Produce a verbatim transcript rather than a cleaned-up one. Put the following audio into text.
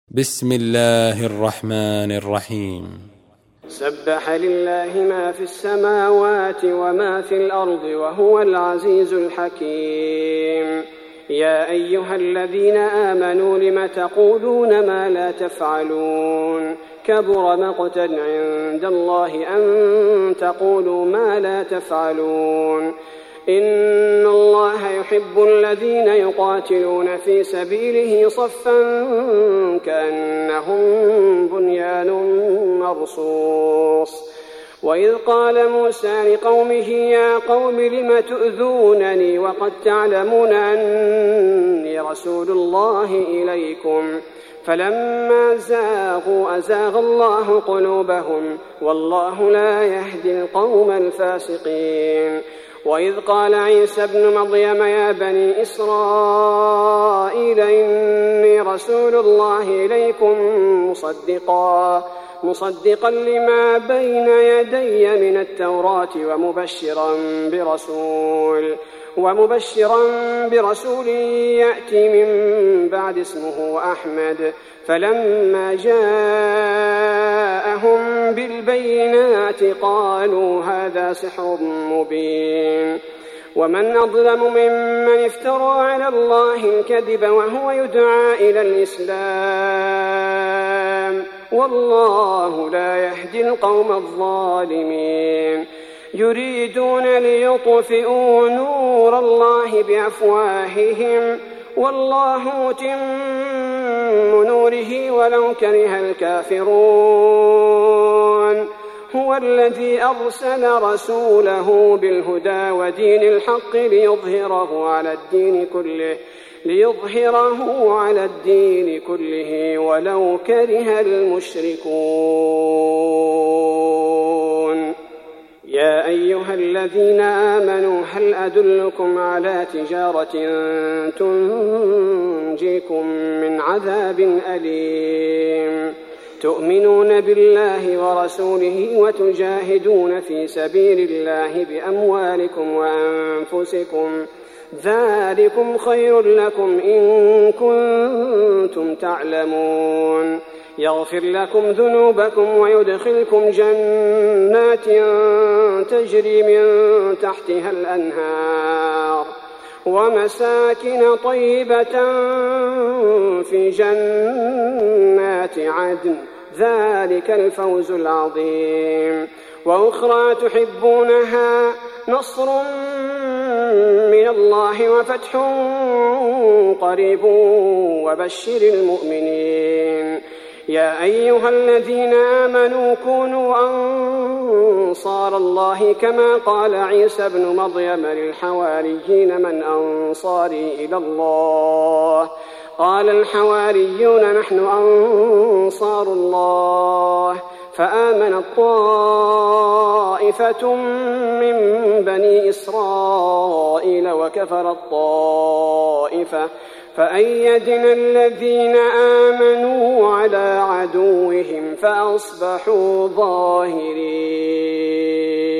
بسم الله الرحمن الرحيم. سبح لله ما في السماوات وما في الأرض وهو العزيز الحكيم. يا أيها الذين آمنوا لم تقولون ما لا تفعلون كبر مقتا عند الله أن تقولوا ما لا تفعلون. إن الله يحب الذين يقاتلون في سبيله صفا كأنهم بنيان مرصوص. وإذ قال موسى لقومه يا قوم لم تؤذونني وقد تعلمون أني رسول الله إليكم فلما زاغوا أزاغ الله قلوبهم والله لا يهدي القوم الفاسقين. وإذ قال عيسى ابن مريم يا بني إسرائيل إني رسول الله إليكم مصدقا مصدقا لما بين يدي من التوراة ومبشرا برسول ومبشرا برسول يأتي من بعد اسمه أحمد. فلما جاءهم بالبينات قالوا هذا سحر مبين. ومن أظلم ممن افترى على الله الكذب وهو يدعى إلى الإسلام والله لا يهدي القوم الظالمين. يريدون ليطفئوا نور الله بأفواههم والله متم نوره ولو كره الكافرون. هو الذي أرسل رسوله بالهدى ودين الحق ليظهره على الدين كله ليظهره على الدين كله ولو كره المشركون. يا أيها الذين آمنوا هل أدلكم على تجارة تنجيكم من عذاب أليم تؤمنون بالله ورسوله وتجاهدون في سبيل الله بأموالكم وأنفسكم ذلكم خير لكم إن كنتم تعلمون. يغفر لكم ذنوبكم ويدخلكم جنات تجري من تحتها الأنهار ومساكن طيبة في جنات عدن ذلك الفوز العظيم. وأخرى تحبونها نصر من الله وفتح قريب وبشر المؤمنين. يا أيها الذين آمنوا كونوا أنصار الله كما قال عيسى ابن مريم للحواريين من أنصاري إلى الله قال الحواريون نحن أنصار الله. فآمنت طائفة من بني إسرائيل وكفرت طائفة فأيدنا الذين آمنوا على عدوهم فأصبحوا ظاهرين.